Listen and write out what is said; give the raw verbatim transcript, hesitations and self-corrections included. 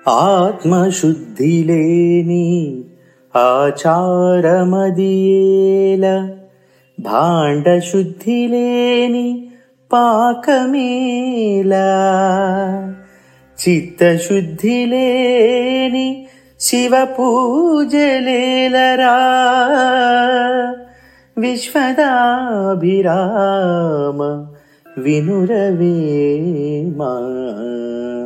ఆత్మశుద్ధి లేని ఆచారమదియేల, భాండ శుద్ధి లేని పాకమేలా, చిత్తశుద్ధి లేని శివ పూజలేలరా, విశ్వదాభిరామ వినురవేమా.